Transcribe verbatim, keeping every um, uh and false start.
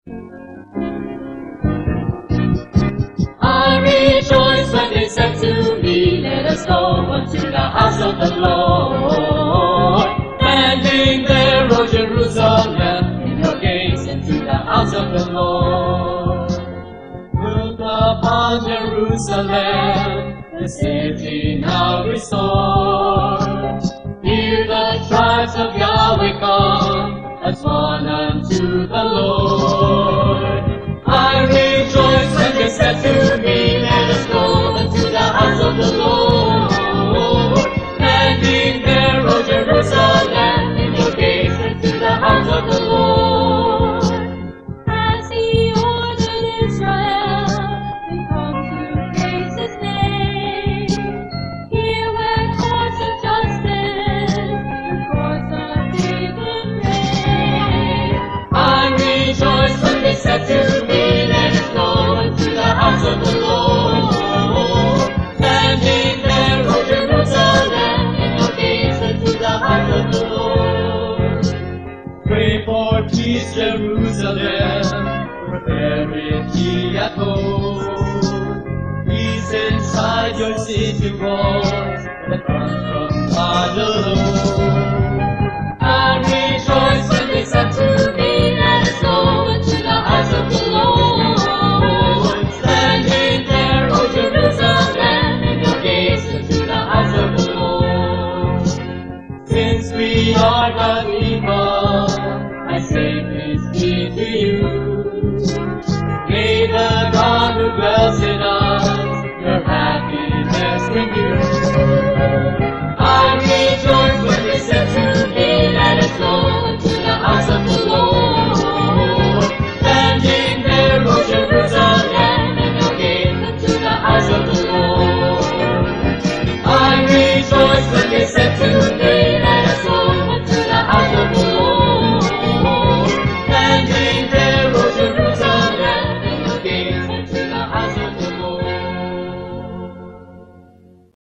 I rejoice when they said to me, let us go unto the house of the Lord. Standing there, O Jerusalem, in your gates into the house of the Lord. Look upon Jerusalem, the city now restored. Hear the tribes of Yahweh come, as one unto the Lord. I rejoice when they said to me, let us go unto the house of the Lord. Standing there, O Jerusalem, in your gates into the house of the Lord. As he ordered Israel, we come to praise his name. Here where courts of justice, the courts of even reign. I rejoice when they said to me, let us go unto the house of the Lord. Standing there, O Jerusalem, in your gates into the house of the Lord. Pray for peace, Jerusalem, for there is ye at home. Peace inside your city walls, the front